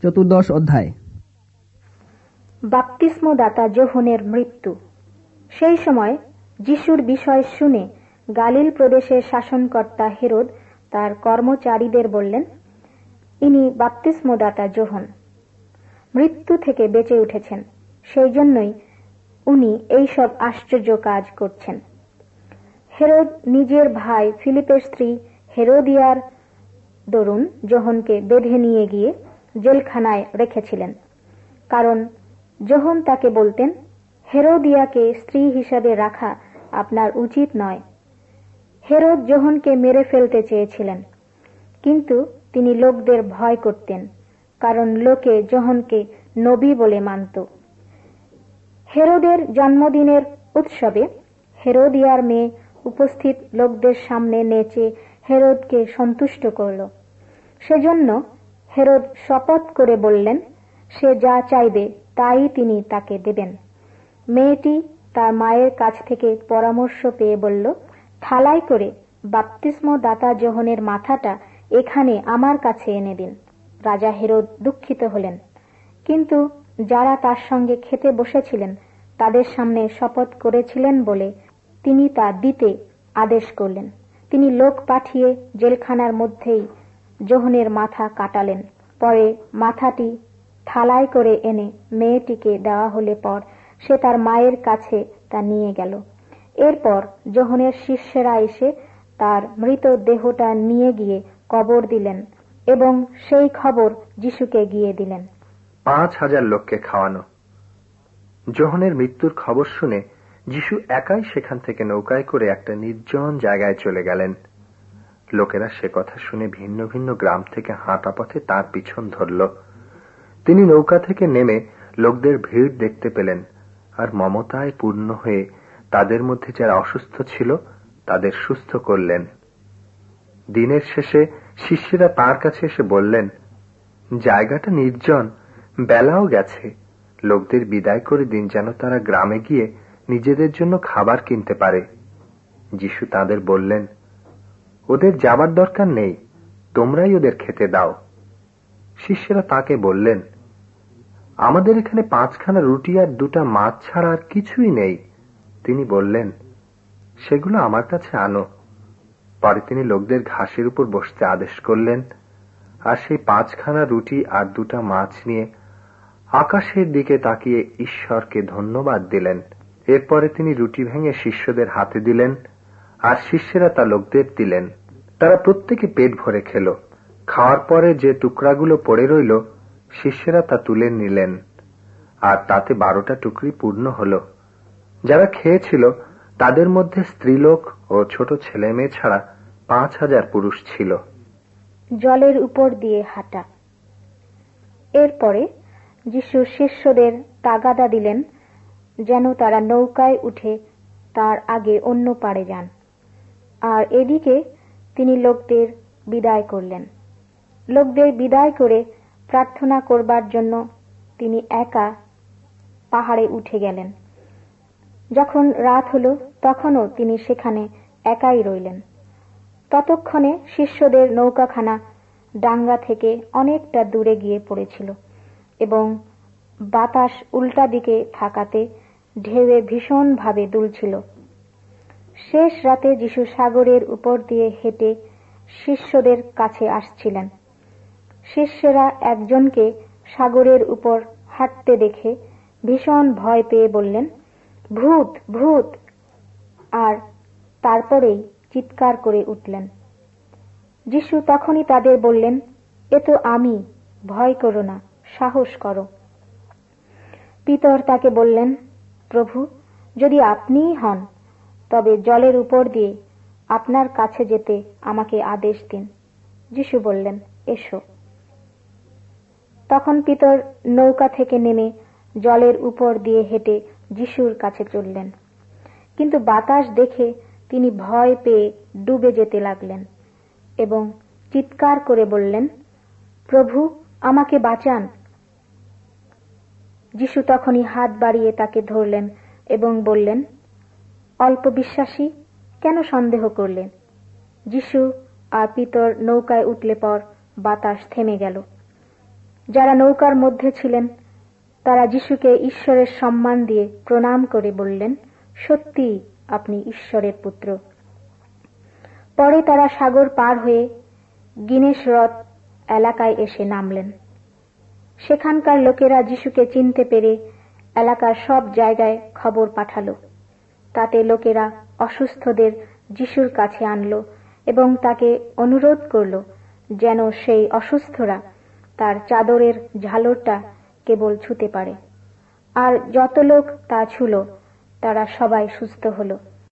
চতুর্দশ অধ্যায়। বাপ্তিস্মদাতা যোহনের মৃত্যু। সেই সময় যিশুর বিষয় শুনে গালিল প্রদেশের শাসনকর্তা হেরোদ তার কর্মচারীদের বললেন, ইনি বাপ্তিস্মদাতা যোহন, মৃত্যু থেকে বেঁচে উঠেছেন, সেই জন্যই উনি এইসব আশ্চর্য কাজ করছেন। হেরোদ নিজের ভাই ফিলিপের স্ত্রী হেরোদিয়ার দরুন যোহনকে বেঁধে নিয়ে গিয়ে জেলখানায় রেখেছিলেন, কারণ যোহন তাকে বলতেন, হেরোদিয়াকে স্ত্রী হিসাবে রাখা আপনার উচিত নয়। হেরোদ যোহনকে মেরে ফেলতে চেয়েছিলেন, কিন্তু তিনি লোকদের ভয় করতেন, কারণ লোকে যোহনকে নবী বলে মানত। হেরোদের জন্মদিনের উৎসবে হেরোদিয়ার মেয়ে উপস্থিত লোকদের সামনে নেচে হেরোদকে সন্তুষ্ট করল। সেজন্য হেরোদ শপথ করে বললেন, সে যা চাইবে তাই তিনি তাকে দেবেন। মেয়েটি তার মায়ের কাছ থেকে পরামর্শ পেয়ে বলল, থালায় করে বাপ্তিস্মদাতা যোহনের মাথাটা এখানে আমার কাছে এনে দিন। রাজা হেরোদ দুঃখিত হলেন, কিন্তু যারা তার সঙ্গে খেতে বসেছিলেন তাদের সামনে শপথ করেছিলেন বলে তিনি তা দিতে আদেশ করলেন। তিনি লোক পাঠিয়ে জেলখানার মধ্যেই যোহনের মাথা কাটালেন। পরে মাথাটি থালায় করে এনে মেয়েটিকে দেওয়া হলে পর সে তার মায়ের কাছে তা নিয়ে গেল। এরপর যোহনের শিষ্যেরা এসে তার মৃত দেহটা নিয়ে গিয়ে কবর দিলেন এবং সেই খবর যিশুকে গিয়ে দিলেন। 5,000 লোককে খাওয়ানো। যোহনের মৃত্যুর খবর শুনে যিশু একাই সেখান থেকে নৌকায় করে একটা নির্জন জায়গায় চলে গেলেন। লোকেরা সে কথা শুনে ভিন্ন ভিন্ন গ্রাম থেকে হাঁটা পথে তার পিছন ধরল। তিনি নৌকা থেকে নেমে লোকদের ভিড় দেখতে পেলেন, আর মমতায় পূর্ণ হয়ে তাদের মধ্যে যারা অসুস্থ ছিল তাদের সুস্থ করলেন। দিনের শেষে শিষ্যরা তার কাছে এসে বললেন, জায়গাটা নির্জন, বেলাও গেছে, লোকদের বিদায় করে দিন যেন তারা গ্রামে গিয়ে নিজেদের জন্য খাবার কিনতে পারে। যিশু তাদের বললেন, ওদের যাবার দরকার নেই, তোমরাই ওদের খেতে দাও। শিষ্যরা তাকে বললেন, আমাদের এখানে 5খানা রুটি আর 2টা মাছ ছাড়া আর কিছুই নেই। তিনি বললেন, সেগুলো আমার কাছে আনো। পরে তিনি লোকদের ঘাসের উপর বসতে আদেশ করলেন, আর সেই 5খানা রুটি আর 2টা মাছ নিয়ে আকাশের দিকে তাকিয়ে ঈশ্বরকে ধন্যবাদ দিলেন। এরপরে তিনি রুটি ভেঙে শিষ্যদের হাতে দিলেন, আর শিষ্যরা তা লোকদের দিলেন। তারা প্রত্যেকে পেট ভরে খেল। খাওয়ার পরে যে টুকরাগুলো পড়ে রইল শিষ্যরা তা তুলে নিলেন, আর তাতে 12টা টুকরি পূর্ণ হল। যারা খেয়েছিল তাদের মধ্যে স্ত্রীলোক ও ছোট ছেলে মেয়ে ছাড়া 5,000 পুরুষ ছিল। জলের উপর দিয়ে হাঁটা। এরপরে যিশু শিষ্যদের তাগাদা দিলেন যেন তারা নৌকায় উঠে তার আগে অন্য পাড়ে যান, আর এদিকে তিনি লোকদের বিদায় করলেন। লোকদের বিদায় করে প্রার্থনা করবার জন্য তিনি একা পাহাড়ে উঠে গেলেন। যখন রাত হল তখনও তিনি সেখানে একাই রইলেন। ততক্ষণে শিষ্যদের নৌকাখানা ডাঙ্গা থেকে অনেকটা দূরে গিয়ে পড়েছিল এবং বাতাস উল্টা দিকে থাকাতে ঢেউয়ে ভীষণভাবে দুলছিল। শেষ রাতে যিশু সাগরের উপর দিয়ে হেঁটে শিষ্যদের কাছে আসছিলেন। শিষ্যরা একজনকে সাগরের উপর হাঁটতে দেখে ভীষণ ভয় পেয়ে বললেন, ভূত, ভূত, আর তারপরেই চিৎকার করে উঠলেন। যিশু তখনই তাদের বললেন, এ তো আমি, ভয় করো না, সাহস করো। পিতর তাকে বললেন, প্রভু, যদি আপনিই হন তবে জলের উপর দিয়ে আপনার কাছে যেতে আমাকে আদেশ দিন। যিশু বললেন, এসো। তখন পিতর নৌকা থেকে নেমে জলের উপর দিয়ে হেঁটে যিশুর কাছে চললেন, কিন্তু বাতাস দেখে তিনি ভয় পেয়ে ডুবে যেতে লাগলেন এবং চিৎকার করে বললেন, প্রভু, আমাকে বাঁচান। যিশু তখনই হাত বাড়িয়ে তাকে ধরলেন এবং বললেন, অল্প বিশ্বাসী, কেন সন্দেহ করলেন? যিশু আর পিতর নৌকায় উঠলে পর বাতাস থেমে গেল। যারা নৌকার মধ্যে ছিলেন তারা যিশুকে ঈশ্বরের সম্মান দিয়ে প্রণাম করে বললেন, সত্যি আপনি ঈশ্বরের পুত্র। পরে তারা সাগর পার হয়ে গিনেসরত এলাকায় এসে নামলেন। সেখানকার লোকেরা যিশুকে চিনতে পেরে এলাকার সব জায়গায় খবর পাঠালো। তাতে লোকেরা অসুস্থদের যিশুর কাছে আনলো এবং তাকে অনুরোধ করল যেন সেই অসুস্থরা তার চাদরের ঝালরটা কেবল ছুঁতে পারে। আর যত লোক তা ছুঁল তারা সবাই সুস্থ হলো।